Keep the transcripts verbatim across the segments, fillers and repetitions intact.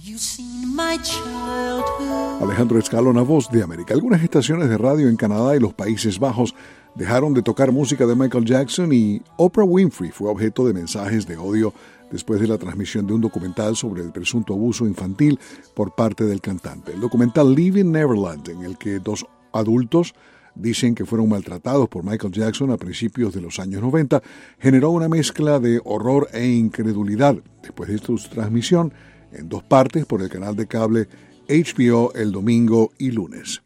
Alejandro Escalona, Voz de América. Algunas estaciones de radio en Canadá y los Países Bajos dejaron de tocar música de Michael Jackson y Oprah Winfrey fue objeto de mensajes de odio después de la transmisión de un documental sobre el presunto abuso infantil por parte del cantante. El documental Leaving Neverland, en el que dos adultos dicen que fueron maltratados por Michael Jackson a principios de los años noventa, generó una mezcla de horror e incredulidad después de su transmisión en dos partes por el canal de cable H B O el domingo y lunes.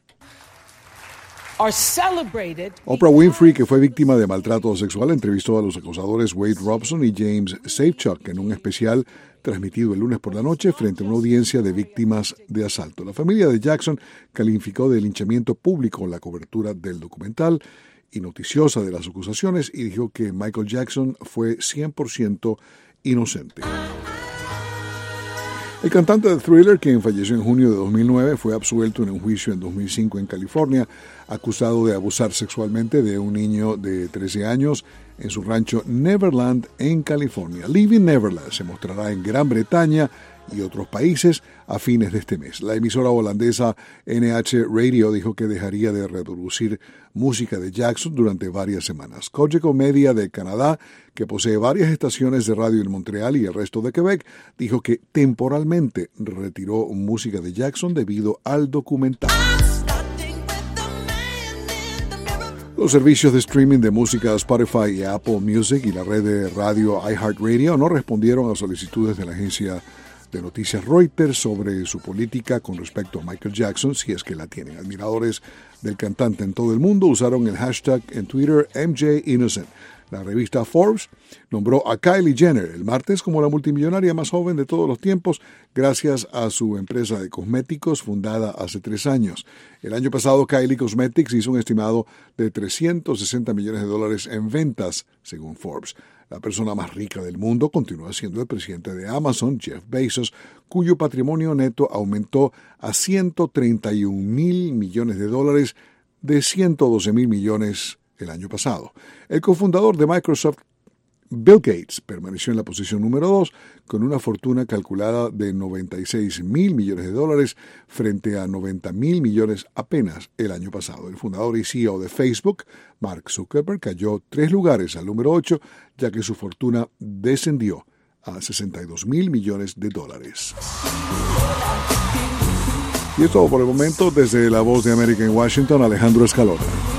Oprah Winfrey, que fue víctima de maltrato sexual, entrevistó a los acosadores Wade Robson y James Safechuck en un especial transmitido el lunes por la noche frente a una audiencia de víctimas de asalto. La familia de Jackson calificó de linchamiento público la cobertura del documental y noticiosa de las acusaciones y dijo que Michael Jackson fue cien por ciento inocente. El cantante de Thriller, quien falleció en junio de dos mil nueve, fue absuelto en un juicio en dos mil cinco en California, acusado de abusar sexualmente de un niño de trece años en su rancho Neverland en California. Leaving Neverland se mostrará en Gran Bretaña y otros países a fines de este mes. La emisora holandesa N H Radio dijo que dejaría de reproducir música de Jackson durante varias semanas. Cogeco Media de Canadá, que posee varias estaciones de radio en Montreal y el resto de Quebec, dijo que temporalmente retiró música de Jackson debido al documental. Los servicios de streaming de música Spotify y Apple Music y la red de radio iHeartRadio no respondieron a solicitudes de la agencia de noticias Reuters sobre su política con respecto a Michael Jackson, si es que la tienen. Admiradores del cantante en todo el mundo usaron el hashtag en Twitter M J Innocent. La revista Forbes nombró a Kylie Jenner el martes como la multimillonaria más joven de todos los tiempos gracias a su empresa de cosméticos fundada hace tres años. El año pasado Kylie Cosmetics hizo un estimado de trescientos sesenta millones de dólares en ventas, según Forbes. La persona más rica del mundo continúa siendo el presidente de Amazon, Jeff Bezos, cuyo patrimonio neto aumentó a ciento treinta y un mil millones de dólares de ciento doce mil millones el año pasado. El cofundador de Microsoft, Bill Gates, permaneció en la posición número dos con una fortuna calculada de noventa y seis mil millones de dólares frente a noventa mil millones apenas el año pasado. El fundador y C E O de Facebook, Mark Zuckerberg, cayó tres lugares al número ocho, ya que su fortuna descendió a sesenta y dos mil millones de dólares. Y es todo por el momento. Desde La Voz de América en Washington, Alejandro Escalona.